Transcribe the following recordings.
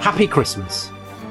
Happy Christmas.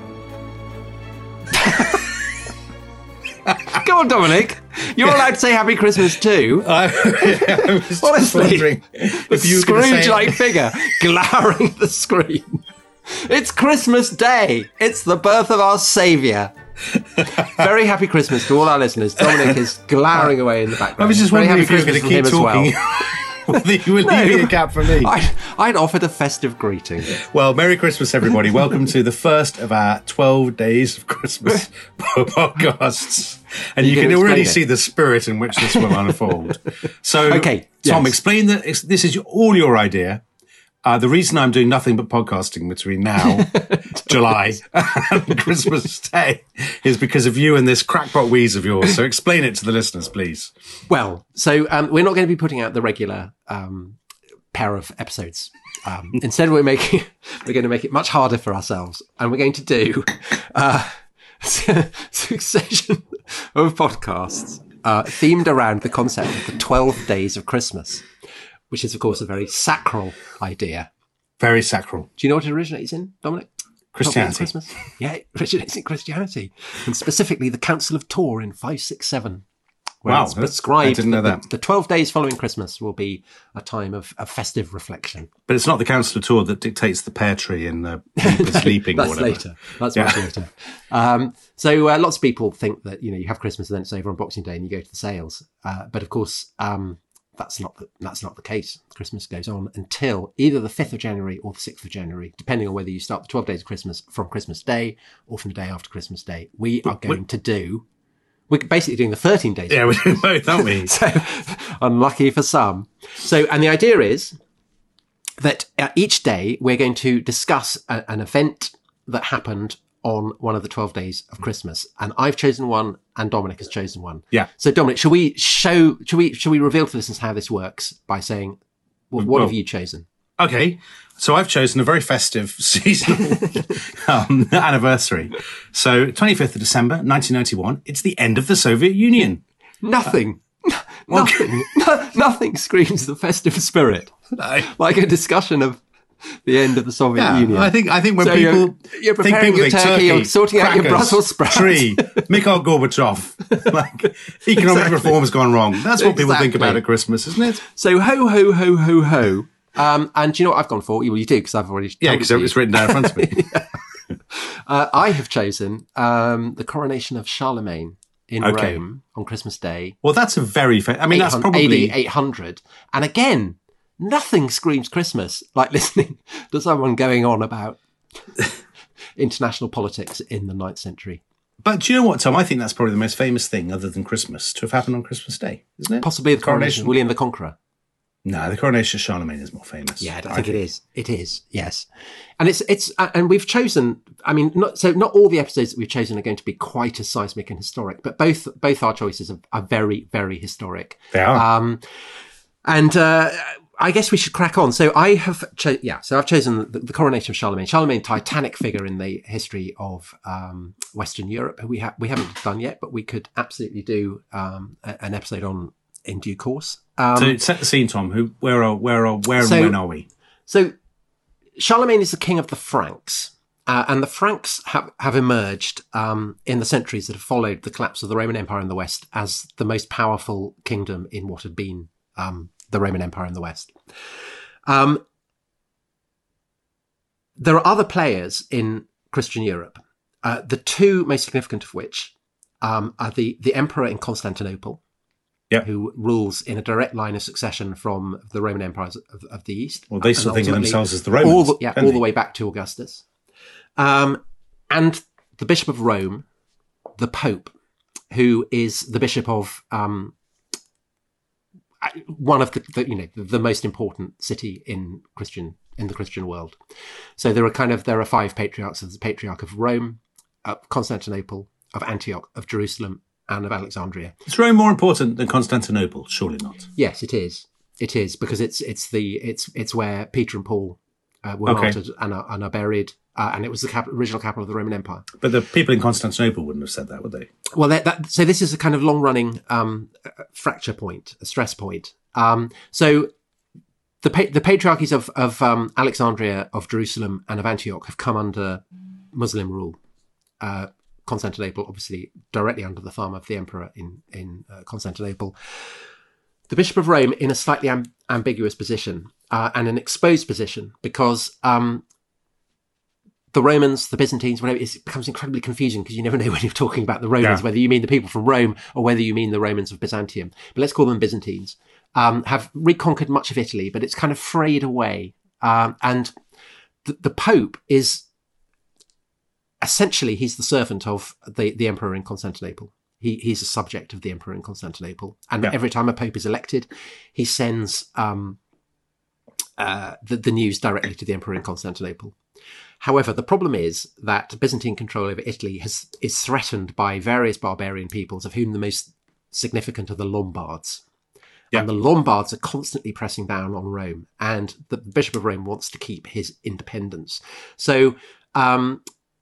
Go on, Dominic. You're allowed to say Happy Christmas too. I was Honestly, wondering the if you were going to say Scrooge-like figure glowering at the screen. It's Christmas Day. It's the birth of our saviour. Very happy Christmas to all our listeners. Dominic is glowering away in the background. I was just Very wondering happy if you were going to Christmas keep from him as talking. Whether you were leaving a gap for me. I'd offered a festive greeting. Well, Merry Christmas, everybody. Welcome to the first of our 12 Days of Christmas podcasts. And you can already see the spirit in which this will unfold. So, okay, Tom, yes. explain that this is all your idea. The reason I'm doing nothing but podcasting between now, July, and Christmas Day is because of you and this crackpot wheeze of yours. So explain it to the listeners, please. Well, so we're not going to be putting out the regular pair of episodes. Instead, we're going to make it much harder for ourselves, and we're going to do a succession of podcasts themed around the concept of the 12 Days of Christmas, which is, of course, a very sacral idea. Very sacral. Do you know what it originates in, Dominic? Christianity. Christmas? Yeah, it originates in Christianity, and specifically the Council of Tours in 567. Wow, it's prescribed I didn't know that. The 12 days following Christmas will be a time of festive reflection. But it's not the Council of Tours that dictates the pear tree and the Reapers leaping or That's whatever. later. That's much later. So lots of people think that, you have Christmas and then it's over on Boxing Day and you go to the sales. But of course, that's not the case. Christmas goes on until either the 5th of January or the 6th of January, depending on whether you start the 12 days of Christmas from Christmas Day or from the day after Christmas Day. We're basically doing the 13 days. Yeah, we're doing both, aren't we? So, unlucky for some. So, and the idea is that each day we're going to discuss an event that happened on one of the 12 days of Christmas. And I've chosen one and Dominic has chosen one. Yeah. So Dominic, should we reveal to listeners how this works by saying, what have you chosen? Okay. So I've chosen a very festive seasonal anniversary. So 25th of December, 1991, it's the end of the Soviet Union. Nothing screams the festive spirit like a discussion of the end of the Soviet Union. I think when So people you're preparing your turkey, you're sorting out your Brussels sprouts. Tree, Mikhail Gorbachev, like economic reform's gone wrong. That's what people think about at Christmas, isn't it? So ho ho ho ho ho. And do you know what I've gone for? Well, you do because I've already told Yeah, because it's written down in front of me. I have chosen the coronation of Charlemagne in Rome on Christmas Day. Well, that's a very that's probably AD 800. And again, nothing screams Christmas like listening to someone going on about international politics in the 9th century. But do you know what, Tom? I think that's probably the most famous thing other than Christmas to have happened on Christmas Day, isn't it? Possibly the coronation of William the Conqueror. No, the coronation of Charlemagne is more famous. Yeah, I think it is. It is, yes. And and we've chosen, not all the episodes that we've chosen are going to be quite as seismic and historic, but both our choices are very, very historic. They are. I guess we should crack on. So I have, I've chosen the coronation of Charlemagne. Charlemagne, titanic figure in the history of Western Europe. We haven't done yet, but we could absolutely do an episode on in due course. So set the scene, Tom. Where and when are we? So Charlemagne is the king of the Franks. And the Franks have emerged in the centuries that have followed the collapse of the Roman Empire in the West as the most powerful kingdom in what had been the Roman Empire in the West. There are other players in Christian Europe, the two most significant of which are the emperor in Constantinople, who rules in a direct line of succession from the Roman empires of the East. Well, they still think of themselves as the Romans. All the way back to Augustus. And the Bishop of Rome, the Pope, who is the bishop of one of the most important city in the Christian world. So there are 5 patriarchs. There's the Patriarch of Rome, of Constantinople, of Antioch, of Jerusalem, and of Alexandria. Is Rome more important than Constantinople? Surely not. Yes, it is. It is because it's where Peter and Paul were martyred and are buried, and it was the original capital of the Roman Empire. But the people in Constantinople wouldn't have said that, would they? Well, so this is a kind of long-running fracture point, a stress point. So the patriarchies of Alexandria, of Jerusalem, and of Antioch have come under Muslim rule. Constantinople, obviously, directly under the thumb of the emperor in Constantinople. The Bishop of Rome in a slightly ambiguous position and an exposed position, because the Romans, the Byzantines, whatever, it becomes incredibly confusing because you never know when you're talking about the Romans, whether you mean the people from Rome or whether you mean the Romans of Byzantium. But let's call them Byzantines. Have reconquered much of Italy, but it's kind of frayed away. And the Pope is essentially, he's the servant of the emperor in Constantinople. He's a subject of the emperor in Constantinople. And every time a Pope is elected, he sends the news directly to the emperor in Constantinople. However, the problem is that Byzantine control over Italy is threatened by various barbarian peoples, of whom the most significant are the Lombards. And the Lombards are constantly pressing down on Rome, and the Bishop of Rome wants to keep his independence. So by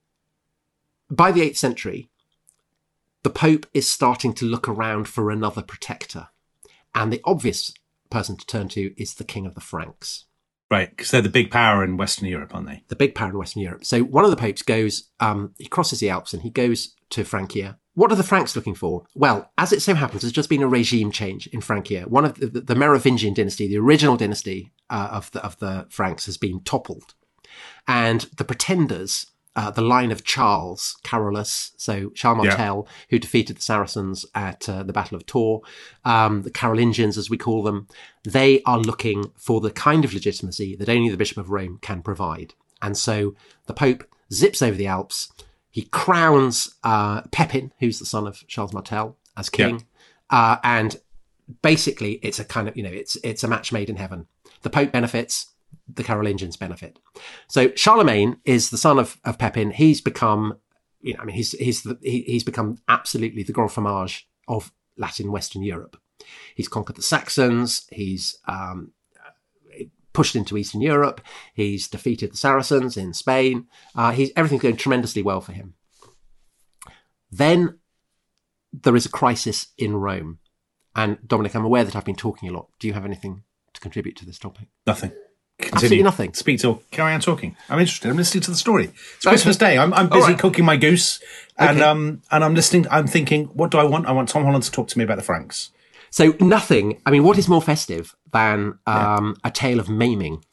the 8th century, the Pope is starting to look around for another protector. And the obvious person to turn to is the King of the Franks. Right, because they're the big power in Western Europe, aren't they? The big power in Western Europe. So one of the popes goes, he crosses the Alps and he goes to Francia. What are the Franks looking for? Well, as it so happens, there's just been a regime change in Francia. One of the Merovingian dynasty, the original dynasty of the Franks, has been toppled. And the pretenders, the line of Charles, Carolus, so Charles Martel, who defeated the Saracens at the Battle of Tours, the Carolingians, as we call them, they are looking for the kind of legitimacy that only the Bishop of Rome can provide. And so the Pope zips over the Alps. He crowns Pepin, who's the son of Charles Martel, as king. And basically, it's a kind of, it's a match made in heaven. The Pope benefits, the Carolingians benefit. So Charlemagne is the son of Pepin. He's become, he's become absolutely the grand fromage of Latin Western Europe. He's conquered the Saxons. He's pushed into Eastern Europe. He's defeated the Saracens in Spain. Everything's going tremendously well for him. Then there is a crisis in Rome. And Dominic, I'm aware that I've been talking a lot. Do you have anything to contribute to this topic? Nothing. Continue. Absolutely nothing. Speak till carry on talking. I'm interested. I'm listening to the story. It's Christmas Day. I'm busy cooking my goose, and I'm listening. I'm thinking, what do I want? I want Tom Holland to talk to me about the Franks. So nothing. I mean, what is more festive than a tale of maiming?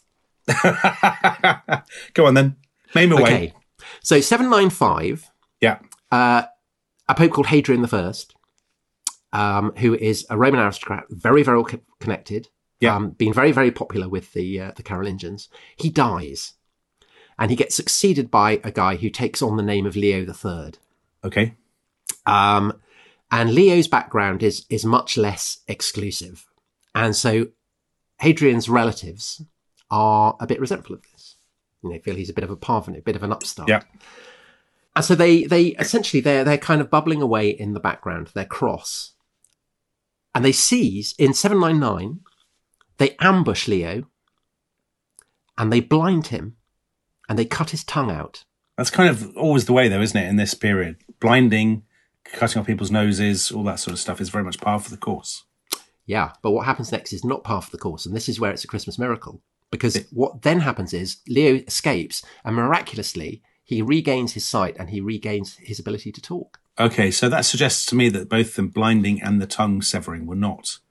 Go on then, maim away. Okay. So 795. Yeah. A pope called Hadrian I, who is a Roman aristocrat, very, very connected. Being very, very popular with the Carolingians. He dies, and he gets succeeded by a guy who takes on the name of Leo III. Okay. And Leo's background is much less exclusive. And so Hadrian's relatives are a bit resentful of this. Feel he's a bit of a parvenu, a bit of an upstart. Yeah. And so they essentially, they're kind of bubbling away in the background. They're cross. And they seize, in 799, they ambush Leo, and they blind him, and they cut his tongue out. That's kind of always the way, though, isn't it, in this period? Blinding, cutting off people's noses, all that sort of stuff is very much par for the course. Yeah, but what happens next is not par for the course, and this is where it's a Christmas miracle. Because what then happens is Leo escapes, and miraculously, he regains his sight, and he regains his ability to talk. Okay, so that suggests to me that both the blinding and the tongue severing were not...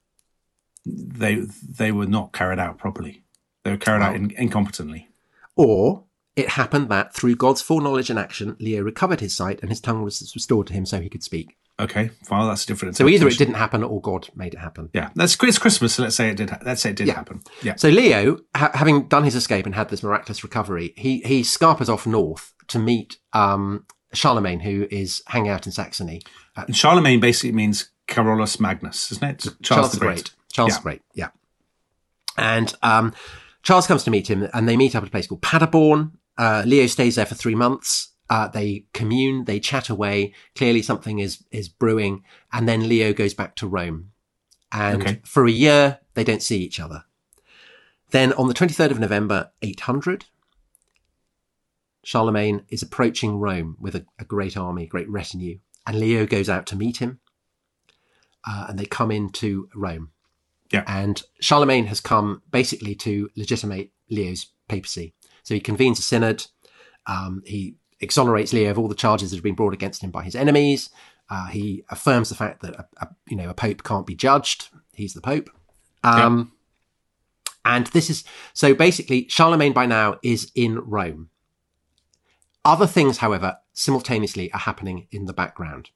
They were not carried out properly. They were carried out incompetently. Or it happened that through God's foreknowledge and action, Leo recovered his sight and his tongue was restored to him so he could speak. Okay, well, that's a different. So either it didn't happen or God made it happen. Yeah, it's Christmas, so let's say it did. Let's say it did happen. Yeah. So Leo, having done his escape and had this miraculous recovery, he scarpers off north to meet Charlemagne, who is hanging out in Saxony. And Charlemagne basically means Carolus Magnus, isn't it? Charles the Great. Charles the Great, yeah. And Charles comes to meet him, and they meet up at a place called Paderborn. Leo stays there for 3 months. They commune, they chat away. Clearly something is brewing. And then Leo goes back to Rome. And for a year, they don't see each other. Then on the 23rd of November, 800, Charlemagne is approaching Rome with a great army, great retinue. And Leo goes out to meet him. And they come into Rome. Yeah. And Charlemagne has come basically to legitimate Leo's papacy. So he convenes a synod. He exonerates Leo of all the charges that have been brought against him by his enemies. He affirms the fact that a pope can't be judged. He's the pope. And this is, so basically Charlemagne by now is in Rome. Other things, however, simultaneously are happening in the background.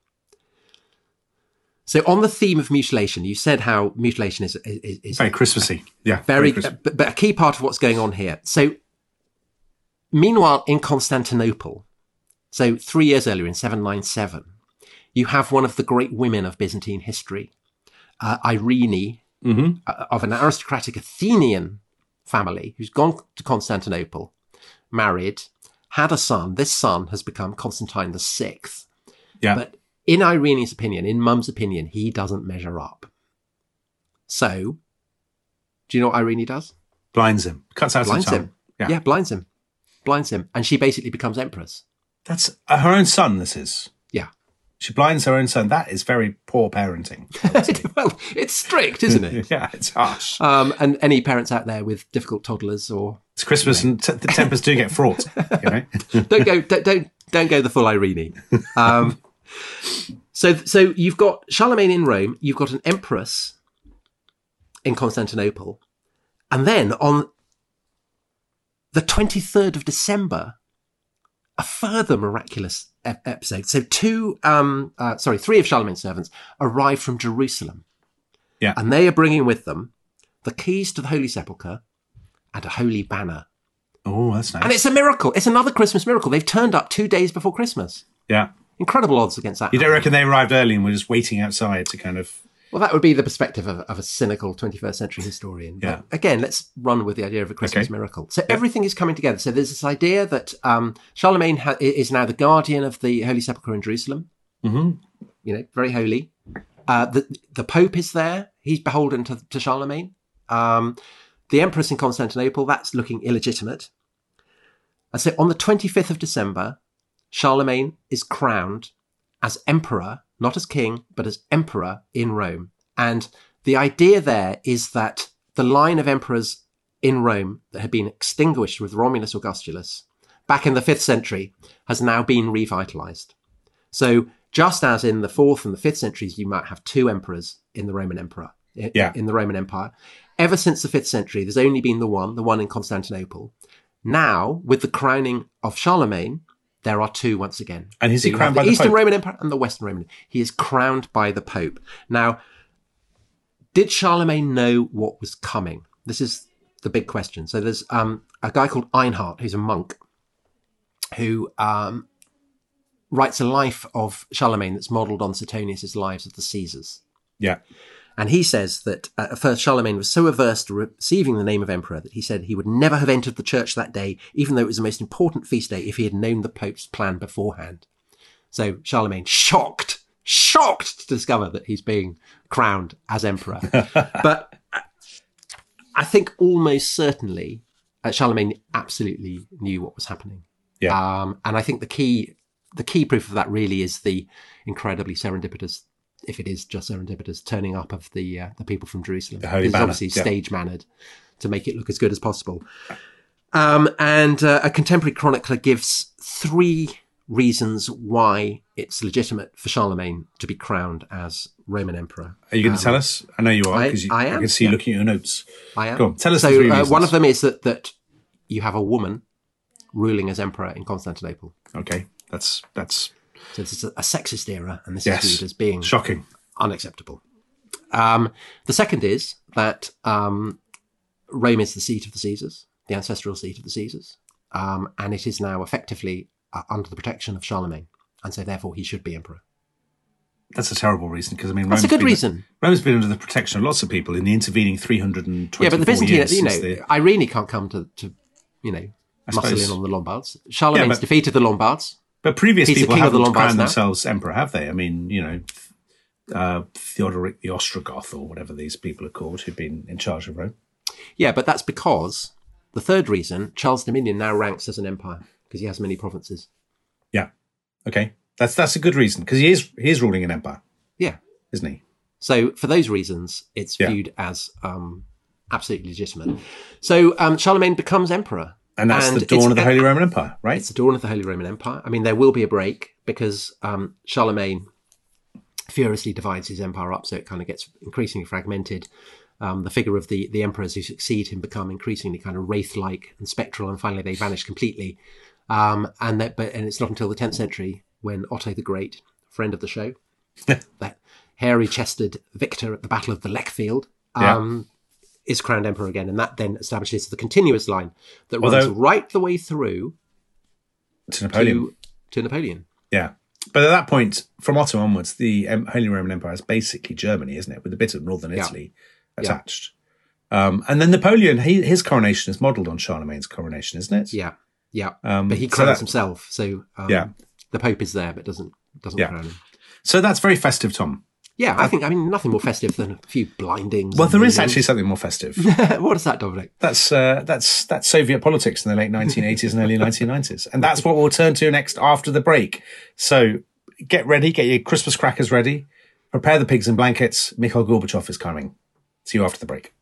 So on the theme of mutilation, you said how mutilation is very Christmassy. Yeah. But a key part of what's going on here. So meanwhile, in Constantinople, so 3 years earlier in 797, you have one of the great women of Byzantine history, Irene, of an aristocratic Athenian family who's gone to Constantinople, married, had a son. This son has become Constantine VI. Yeah. But in Irene's opinion, in Mum's opinion, he doesn't measure up. So, do you know what Irene does? Blinds him. Cuts out his tongue. Yeah, blinds him. Blinds him. And she basically becomes empress. That's her own son, this is. Yeah. She blinds her own son. That is very poor parenting. Well, it's strict, isn't it? Yeah, it's harsh. And any parents out there with difficult toddlers or... It's Christmas and the tempers do get fraught. You know? don't go the full Irene. So you've got Charlemagne in Rome, you've got an empress in Constantinople, and then on the 23rd of December, a further miraculous episode. So three of Charlemagne's servants arrive from Jerusalem. Yeah. And they are bringing with them the keys to the Holy Sepulchre and a holy banner. Oh, that's nice. And it's a miracle. It's another Christmas miracle. They've turned up 2 days before Christmas. Yeah. Incredible odds against that. You don't reckon they arrived early and were just waiting outside to kind of... Well, that would be the perspective of a cynical 21st century historian. Yeah. But again, let's run with the idea of a Christmas miracle. So everything is coming together. So there's this idea that Charlemagne is now the guardian of the Holy Sepulchre in Jerusalem. Mm-hmm. You know, very holy. The Pope is there. He's beholden to Charlemagne. The Empress in Constantinople, that's looking illegitimate. And so on the 25th of December, Charlemagne is crowned as emperor, not as king, but as emperor in Rome. And the idea there is that the line of emperors in Rome that had been extinguished with Romulus Augustulus back in the 5th century has now been revitalized. So just as in the 4th and the 5th centuries, you might have 2 emperors in the Roman in the Roman Empire. Ever since the 5th century, there's only been the one in Constantinople. Now, with the crowning of Charlemagne, there are 2 once again. And is he crowned by the Eastern Pope? Roman Empire and the Western Roman. He is crowned by the Pope. Now, did Charlemagne know what was coming? This is the big question. So there's a guy called Einhard, who's a monk, who writes a life of Charlemagne that's modelled on Suetonius' lives of the Caesars. Yeah. And he says that at first Charlemagne was so averse to receiving the name of emperor that he said he would never have entered the church that day, even though it was the most important feast day, if he had known the Pope's plan beforehand. So Charlemagne shocked to discover that he's being crowned as emperor. But I think almost certainly Charlemagne absolutely knew what was happening. Yeah. And I think the key proof of that really is the incredibly serendipitous, if it is just serendipitous, turning up of the people from Jerusalem. The Holy It's Banner. obviously stage-mannered to make it look as good as possible. And a contemporary chronicler gives 3 reasons why it's legitimate for Charlemagne to be crowned as Roman emperor. Are you going to tell us? I know you are, because I I am, can see you looking at your notes. I am. Go on, tell us so, the 3 reasons. one of them is that you have a woman ruling as emperor in Constantinople. Okay, that's... So this is a sexist era, and this Yes. is viewed as being Shocking. unacceptable. The second is that Rome is the seat of the Caesars, the ancestral seat of the Caesars, and it is now effectively under the protection of Charlemagne, and so therefore he should be emperor. That's a terrible reason, because I mean, That's a good reason. Rome's been under the protection of lots of people in the intervening 324 Yeah, but the Byzantines, years. Irene can't come to muscle suppose. in on the Lombards. Charlemagne's but- defeated the Lombards. But previous He's the people king of the haven't Lombards crowned now. themselves emperor, have they? I mean, Theodoric the Ostrogoth, or whatever these people are called, who've been in charge of Rome. Yeah, but that's because the third reason, Charles Dominion now ranks as an empire because he has many provinces. Yeah. Okay. That's a good reason, because he is ruling an empire, Yeah. isn't he? So for those reasons, it's Yeah. viewed as absolutely legitimate. So Charlemagne becomes emperor. And that's the dawn of the Holy Roman Empire, right? It's the dawn of the Holy Roman Empire. I mean, there will be a break because Charlemagne furiously divides his empire up, so it kind of gets increasingly fragmented. The figure of the emperors who succeed him become increasingly kind of wraith-like and spectral, and finally they vanish completely. And it's not until the 10th century when Otto the Great, friend of the show, that hairy-chested victor at the Battle of the Lechfield, is crowned emperor again, and that then establishes the continuous line that runs right the way through to Napoleon. To Napoleon. Yeah. But at that point, from Otto onwards, the Holy Roman Empire is basically Germany, isn't it? With a bit of northern Italy attached. And then Napoleon, his coronation is modelled on Charlemagne's coronation, isn't it? Yeah, yeah. But he crowns himself, so the Pope is there, but doesn't crown him. So that's very festive, Tom. Yeah, I mean, nothing more festive than a few blindings. Well, there is actually something more festive. What is that, Dominic? That's Soviet politics in the late 1980s and early 1990s. And that's what we'll turn to next after the break. So get ready, get your Christmas crackers ready, prepare the pigs and blankets. Mikhail Gorbachev is coming. See you after the break.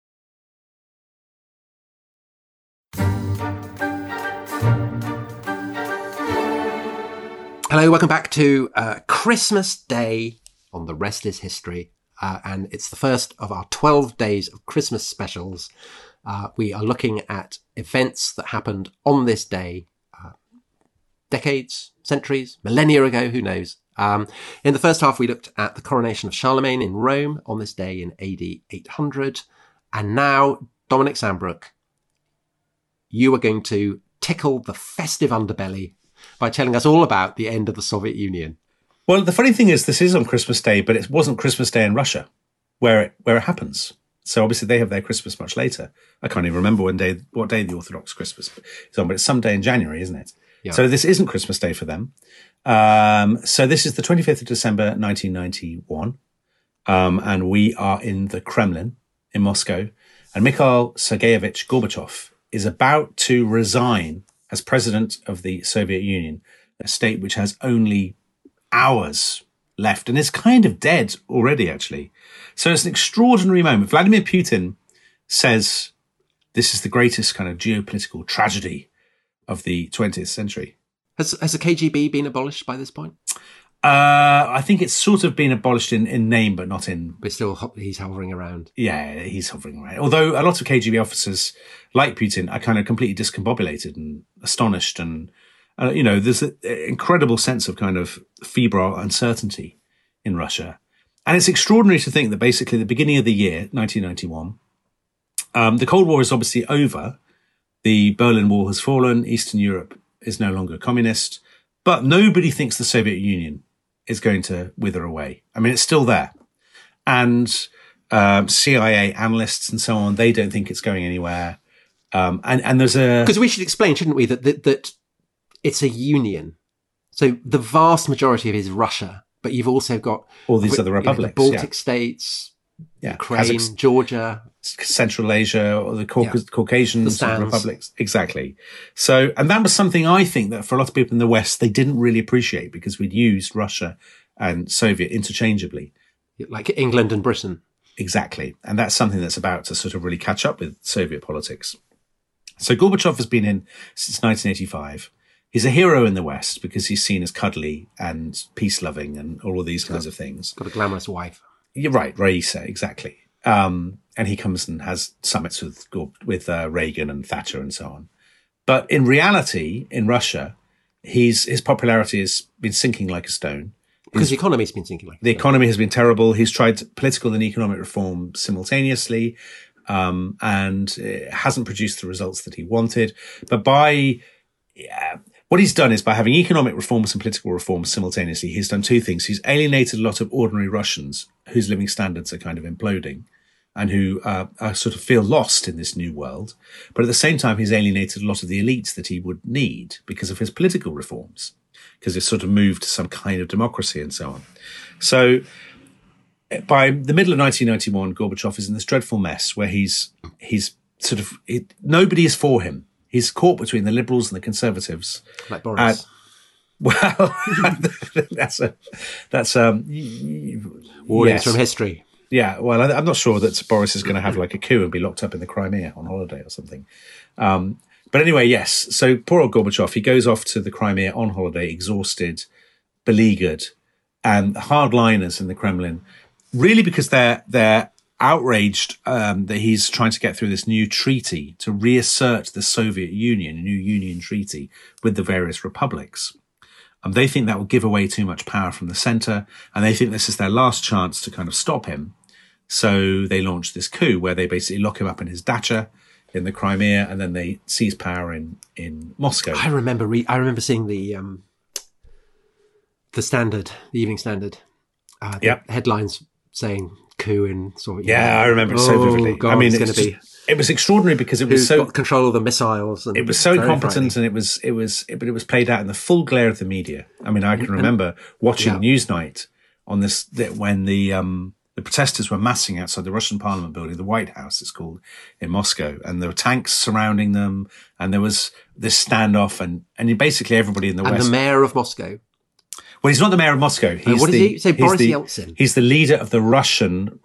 Hello, welcome back to Christmas Day on The Rest is History. And it's the first of our 12 days of Christmas specials. We are looking at events that happened on this day, decades, centuries, millennia ago, who knows. In the first half, we looked at the coronation of Charlemagne in Rome on this day in AD 800. And now, Dominic Sandbrook, you are going to tickle the festive underbelly by telling us all about the end of the Soviet Union. Well, the funny thing is, this is on Christmas Day, but it wasn't Christmas Day in Russia, where it happens. So obviously they have their Christmas much later. I can't even remember what day the Orthodox Christmas is on, but it's some day in January, isn't it? Yeah. So this isn't Christmas Day for them. So this is the 25th of December, 1991. And we are in the Kremlin in Moscow. And Mikhail Sergeyevich Gorbachev is about to resign as president of the Soviet Union, a state which has only hours left and is kind of dead already, actually. So it's an extraordinary moment. Vladimir Putin says this is the greatest kind of geopolitical tragedy of the 20th century. Has the KGB been abolished by this point? I think it's sort of been abolished in name, but not in... But still, he's hovering around. Yeah, he's hovering around. Although a lot of KGB officers, like Putin, are kind of completely discombobulated and astonished. And, there's an incredible sense of kind of febrile uncertainty in Russia. And it's extraordinary to think that basically the beginning of the year, 1991, the Cold War is obviously over. The Berlin Wall has fallen. Eastern Europe is no longer communist. But nobody thinks the Soviet Union is going to wither away. I mean, it's still there. And CIA analysts and so on, they don't think it's going anywhere. And there's a... Because we should explain, shouldn't we, that it's a union. So the vast majority of it is Russia, but you've also got... all these other republics. The Baltic states, Ukraine, Georgia... Central Asia, or the Caucasian republics. Exactly. So, and that was something I think that for a lot of people in the West, they didn't really appreciate because we'd used Russia and Soviet interchangeably. Like England and Britain. Exactly. And that's something that's about to sort of really catch up with Soviet politics. So Gorbachev has been in since 1985. He's a hero in the West because he's seen as cuddly and peace-loving and all of these kinds of things. Got a glamorous wife. You're right, Raisa, exactly. And he comes and has summits with Reagan and Thatcher and so on. But in reality, in Russia, his popularity has been sinking like a stone. Because the economy's been sinking like a stone. The economy has been terrible. He's tried political and economic reform simultaneously, and it hasn't produced the results that he wanted. But what he's done is by having economic reforms and political reforms simultaneously, he's done two things. He's alienated a lot of ordinary Russians whose living standards are kind of imploding and who sort of feel lost in this new world. But at the same time, he's alienated a lot of the elites that he would need because of his political reforms, because he's sort of moved to some kind of democracy and so on. So by the middle of 1991, Gorbachev is in this dreadful mess where he's sort of... nobody is for him. He's caught between the liberals and the conservatives. Like Boris. Well, that's Warnings yes. from history. Yeah, well, I'm not sure that Boris is going to have like a coup and be locked up in the Crimea on holiday or something. But anyway, yes. So poor old Gorbachev, he goes off to the Crimea on holiday, exhausted, beleaguered, and hardliners in the Kremlin, really because they're outraged that he's trying to get through this new treaty to reassert the Soviet Union, a new union treaty with the various republics. They think that will give away too much power from the centre, and they think this is their last chance to kind of stop him. So they launch this coup where they basically lock him up in his dacha in the Crimea, and then they seize power in Moscow. I remember seeing the Standard, the Evening Standard. Headlines saying coup in Soviet Union. Yeah, I remember it so vividly. God, I mean, it was extraordinary because it was so got control of the missiles. And it was so incompetent, and it was played out in the full glare of the media. I mean, I can remember watching Newsnight on this when the protesters were massing outside the Russian Parliament building, the White House, it's called, in Moscow, and there were tanks surrounding them, and there was this standoff, and basically everybody in the West. And the mayor of Moscow. Well, he's not the mayor of Moscow. What is he? So Boris Yeltsin. He's the leader of the Russian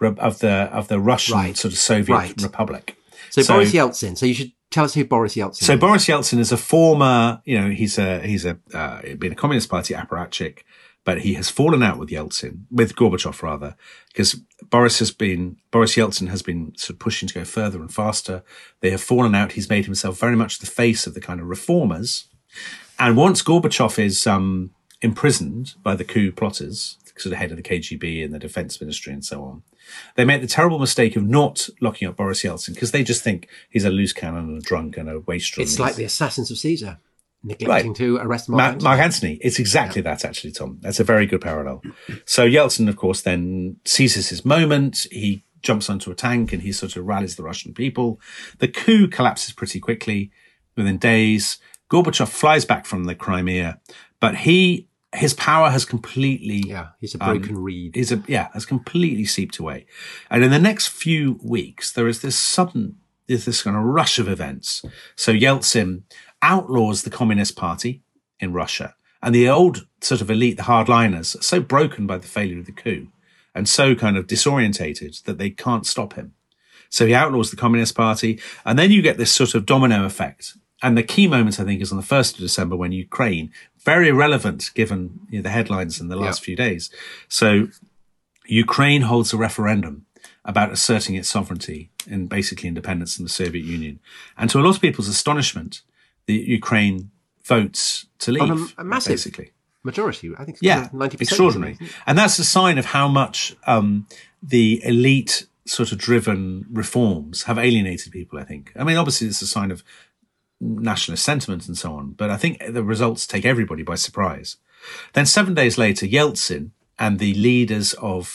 sort of Soviet Republic. So Boris Yeltsin. So you should tell us who Boris Yeltsin is. So Boris Yeltsin is a former, he's been a Communist Party apparatchik, but he has fallen out with Gorbachev rather, because Boris Yeltsin has been sort of pushing to go further and faster. They have fallen out. He's made himself very much the face of the kind of reformers. And once Gorbachev is imprisoned by the coup plotters, sort of head of the KGB and the defense ministry and so on, they make the terrible mistake of not locking up Boris Yeltsin because they just think he's a loose cannon and a drunk and a wastrel. It's like the assassins of Caesar, neglecting to arrest Mark Antony. It's exactly that, actually, Tom. That's a very good parallel. So Yeltsin, of course, then seizes his moment. He jumps onto a tank and he sort of rallies the Russian people. The coup collapses pretty quickly within days. Gorbachev flies back from the Crimea, but his power has completely... he's a broken reed. Has completely seeped away. And in the next few weeks, there's this kind of rush of events. So Yeltsin outlaws the Communist Party in Russia. And the old sort of elite, the hardliners, are so broken by the failure of the coup and so kind of disorientated that they can't stop him. So he outlaws the Communist Party. And then you get this sort of domino effect. And the key moment, I think, is on the 1st of December when Ukraine, very relevant given the headlines in the last few days. So Ukraine holds a referendum about asserting its sovereignty and basically independence from the Soviet Union. And to a lot of people's astonishment, the Ukraine votes to leave. On a massive majority, I think it's 90%. Extraordinary. And that's a sign of how much the elite sort of driven reforms have alienated people, I think. I mean, obviously it's a sign of nationalist sentiment and so on, but I think the results take everybody by surprise. Then 7 days later, Yeltsin and the leader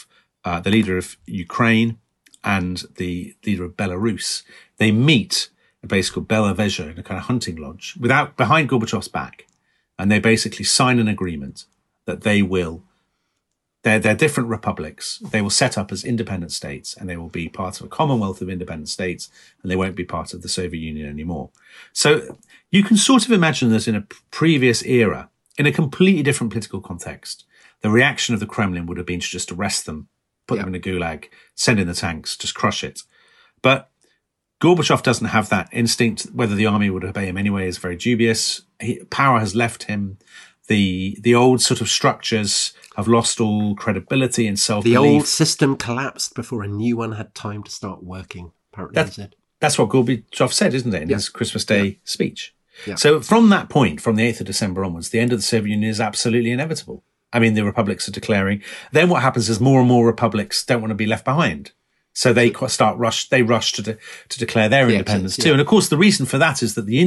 of Ukraine and the leader of Belarus, they meet a place called Bela Veja in a kind of hunting lodge behind Gorbachev's back, and they basically sign an agreement that they're different republics. They will set up as independent states and they will be part of a commonwealth of independent states and they won't be part of the Soviet Union anymore. So you can sort of imagine that in a previous era, in a completely different political context, the reaction of the Kremlin would have been to just arrest them, put them in a gulag, send in the tanks, just crush it. But Gorbachev doesn't have that instinct. Whether the army would obey him anyway is very dubious. Power has left him. The old sort of structures have lost all credibility and self-belief. The old system collapsed before a new one had time to start working, apparently he said. That's what Gorbachev said, isn't it, in his Christmas Day speech. Yeah. So from that point, from the 8th of December onwards, the end of the Soviet Union is absolutely inevitable. I mean, the republics are declaring. Then what happens is more and more republics don't want to be left behind. So they rush to declare their independence too. And of course, the reason for that is that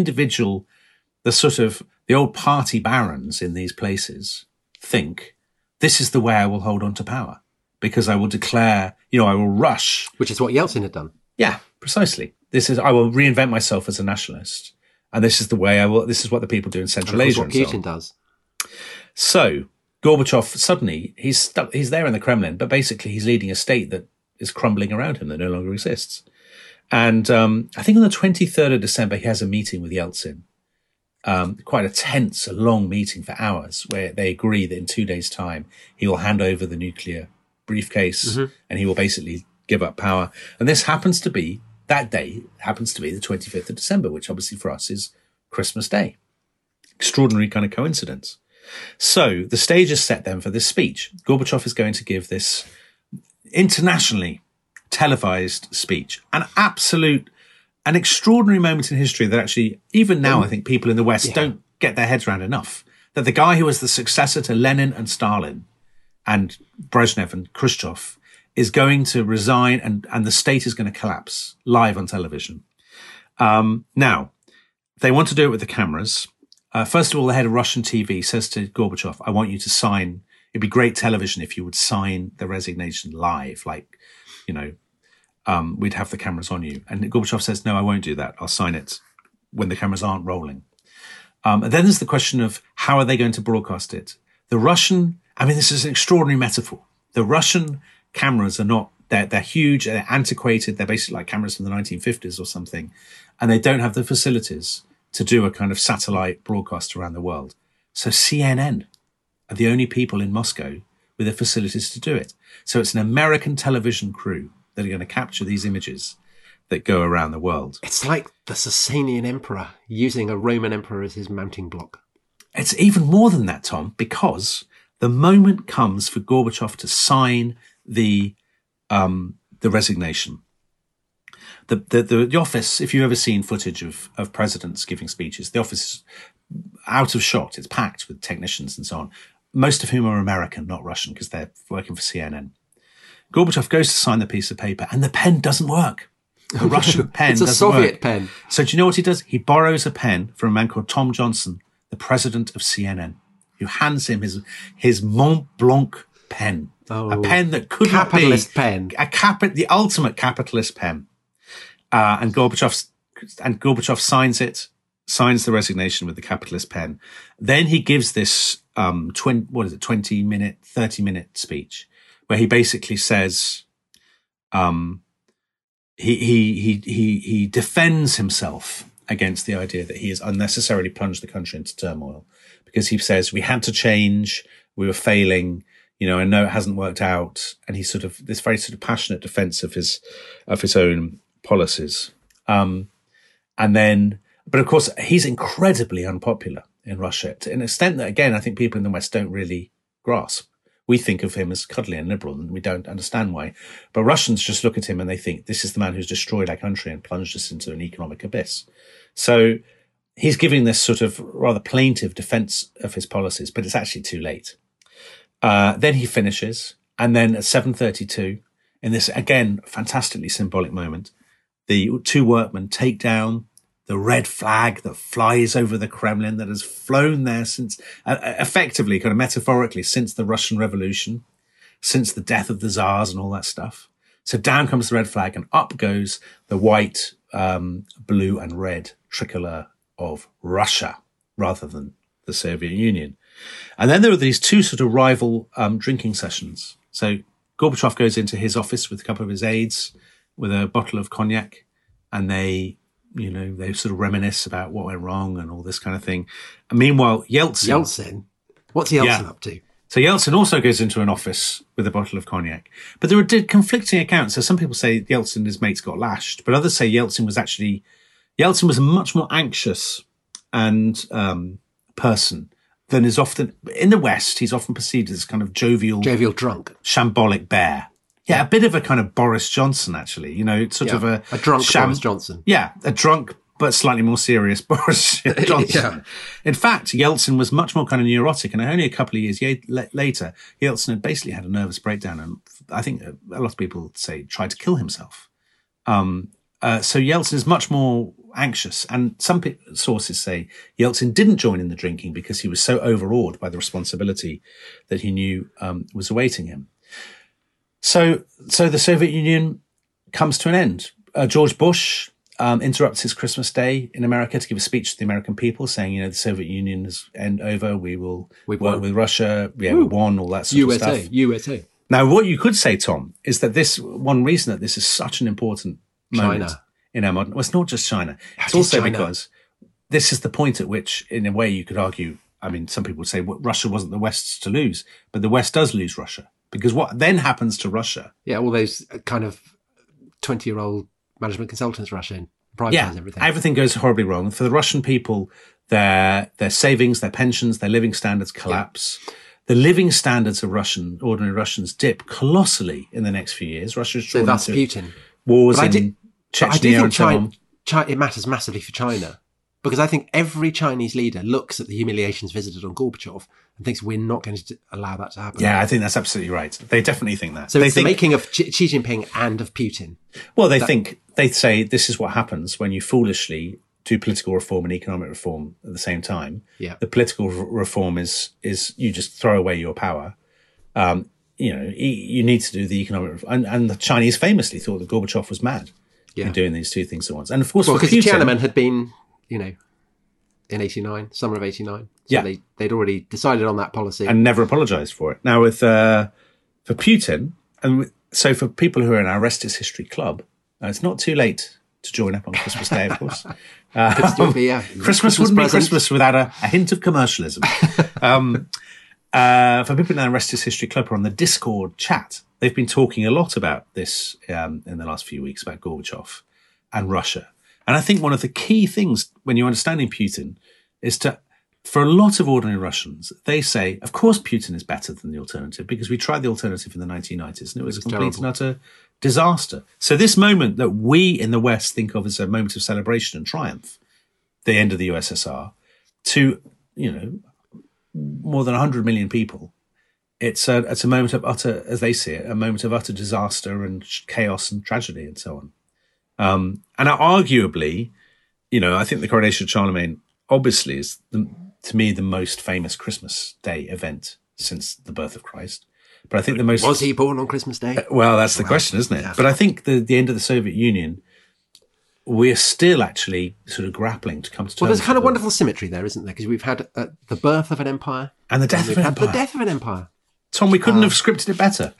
the old party barons in these places think this is the way I will hold on to power because I will declare, I will rush. Which is what Yeltsin had done. Yeah, precisely. I will reinvent myself as a nationalist. And this is the way this is what the people do in Central Asia. What Putin does. So Gorbachev, suddenly, he's there in the Kremlin, but basically he's leading a state that is crumbling around him, that no longer exists. And I think on the 23rd of December, he has a meeting with Yeltsin. quite a tense, a long meeting for hours where they agree that in 2 days' time, he will hand over the nuclear briefcase and he will basically give up power. And this happens to be, that day happens to be the 25th of December, which obviously for us is Christmas Day. Extraordinary kind of coincidence. So the stage is set then for this speech. Gorbachev is going to give this internationally televised speech, an extraordinary moment in history that actually, even now, I think people in the West don't get their heads around enough. That the guy who was the successor to Lenin and Stalin and Brezhnev and Khrushchev is going to resign and the state is going to collapse live on television. Now, they want to do it with the cameras. First of all, the head of Russian TV says to Gorbachev, I want you to sign. It'd be great television if you would sign the resignation live, like, we'd have the cameras on you. And Gorbachev says, no, I won't do that. I'll sign it when the cameras aren't rolling. And then there's the question of how are they going to broadcast it? This is an extraordinary metaphor. The Russian cameras are not, they're huge, they're antiquated. They're basically like cameras from the 1950s or something. And they don't have the facilities to do a kind of satellite broadcast around the world. So CNN are the only people in Moscow with the facilities to do it. So it's an American television crew that are going to capture these images that go around the world. It's like the Sasanian emperor using a Roman emperor as his mounting block. It's even more than that, Tom, because the moment comes for Gorbachev to sign the resignation. The office, if you've ever seen footage of presidents giving speeches, the office is out of shot. It's packed with technicians and so on, most of whom are American, not Russian, because they're working for CNN. Gorbachev goes to sign the piece of paper and the pen doesn't work. The Russian pen doesn't work. It's a Soviet pen. So do you know what he does? He borrows a pen from a man called Tom Johnson, the president of CNN, who hands him his Mont Blanc pen. Oh, a pen that could not be capitalist pen. The ultimate capitalist pen. And Gorbachev signs the resignation with the capitalist pen. Then he gives this 30-minute speech where he basically says he defends himself against the idea that he has unnecessarily plunged the country into turmoil, because he says we had to change, we were failing, and no, it hasn't worked out. And he's sort of this very sort of passionate defense of his own policies. But of course, he's incredibly unpopular in Russia to an extent that, again, I think people in the West don't really grasp. We think of him as cuddly and liberal, and we don't understand why. But Russians just look at him and they think this is the man who's destroyed our country and plunged us into an economic abyss. So he's giving this sort of rather plaintive defense of his policies, but it's actually too late. Then he finishes, and then at 7:32, in this, again, fantastically symbolic moment, the two workmen take down the red flag that flies over the Kremlin, that has flown there since, effectively, kind of metaphorically, since the Russian Revolution, since the death of the Tsars and all that stuff. So down comes the red flag and up goes the white, blue and red tricolour of Russia rather than the Soviet Union. And then there are these two sort of rival drinking sessions. So Gorbachev goes into his office with a couple of his aides with a bottle of cognac, and they sort of reminisce about what went wrong and all this kind of thing. And meanwhile, Yeltsin? What's Yeltsin up to? So Yeltsin also goes into an office with a bottle of cognac. But there are conflicting accounts. So some people say Yeltsin and his mates got lashed, but others say Yeltsin was a much more anxious and person than is often, in the West, he's often perceived as kind of jovial drunk, shambolic bear. Yeah, a bit of a kind of Boris Johnson, actually. Sort of a drunk Boris Johnson. Yeah, a drunk but slightly more serious Boris Johnson. Yeah. In fact, Yeltsin was much more kind of neurotic, and only a couple of years later, Yeltsin had basically had a nervous breakdown, and I think a lot of people say tried to kill himself. So Yeltsin is much more anxious, and some sources say Yeltsin didn't join in the drinking because he was so overawed by the responsibility that he knew was awaiting him. So the Soviet Union comes to an end. George Bush interrupts his Christmas Day in America to give a speech to the American people saying, the Soviet Union is over. We will work with Russia. Yeah, we won, all that sort of stuff. USA. Now, what you could say, Tom, is that one reason that this is such an important moment in our modern... Well, it's not just China. It's also because this is the point at which, in a way, you could argue, I mean, some people would say Russia wasn't the West's to lose, but the West does lose Russia. Because what then happens to Russia? Yeah, all those kind of 20-year-old management consultants rush in, privatize everything. Everything goes horribly wrong. For the Russian people, their savings, their pensions, their living standards collapse. Yeah. The living standards of ordinary Russians dip colossally in the next few years. Russia's so that's Putin. Wars in Chechnya and so on. It matters massively for China, because I think every Chinese leader looks at the humiliations visited on Gorbachev and thinks we're not going to allow that to happen. Yeah, I think that's absolutely right. They definitely think that. So it's the making of Xi Jinping and of Putin. Well, they say this is what happens when you foolishly do political reform and economic reform at the same time. Yeah. The political reform is you just throw away your power. You need to do the economic reform. And the Chinese famously thought that Gorbachev was mad in doing these two things at once. And of course, because Tiananmen had been, in 89, summer of 89. So they'd already decided on that policy. And never apologized for it. Now, for Putin, and so for people who are in our Rest is History Club, it's not too late to join up on Christmas Day, of course. Christmas wouldn't be Christmas without a hint of commercialism. For people in our Rest is History Club who are on the Discord chat, they've been talking a lot about this in the last few weeks, about Gorbachev and Russia. And I think one of the key things when you're understanding Putin is for a lot of ordinary Russians, they say, of course, Putin is better than the alternative because we tried the alternative in the 1990s and it was a complete and utter disaster. So this moment that we in the West think of as a moment of celebration and triumph, the end of the USSR, to, more than 100 million people, it's a moment of utter, as they see it, a moment of utter disaster and chaos and tragedy and so on. And arguably, I think the coronation of Charlemagne obviously is, to me, the most famous Christmas Day event since the birth of Christ. But I think the most... Was he born on Christmas Day? Well, that's the question, isn't it? Yeah. But I think the end of the Soviet Union, we're still actually sort of grappling to come to terms. Well, there's kind of wonderful symmetry there, isn't there? Because we've had the birth of an empire. And the death of an empire. The death of an empire. Tom, we couldn't have scripted it better.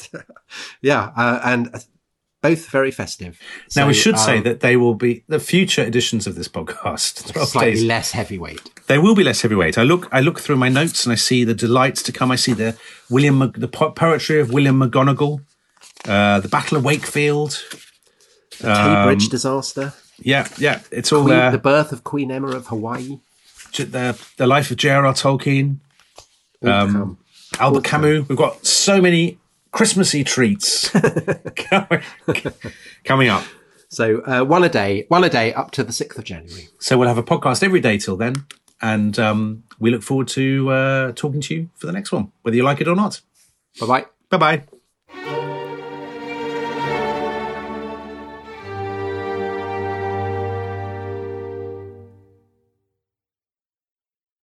And both very festive. Now, we should say that they will be the future editions of this podcast. Slightly less heavyweight. They will be less heavyweight. I look through my notes and I see the delights to come. I see the poetry of William McGonagall, the Battle of Wakefield, the Tay Bridge disaster. Yeah, it's all there. The birth of Queen Emma of Hawaii. The life of J.R.R. Tolkien. Albert Camus. We've got so many Christmassy treats coming up. So one a day up to the 6th of January. So we'll have a podcast every day till then. And we look forward to talking to you for the next one, whether you like it or not. Bye-bye. Bye-bye.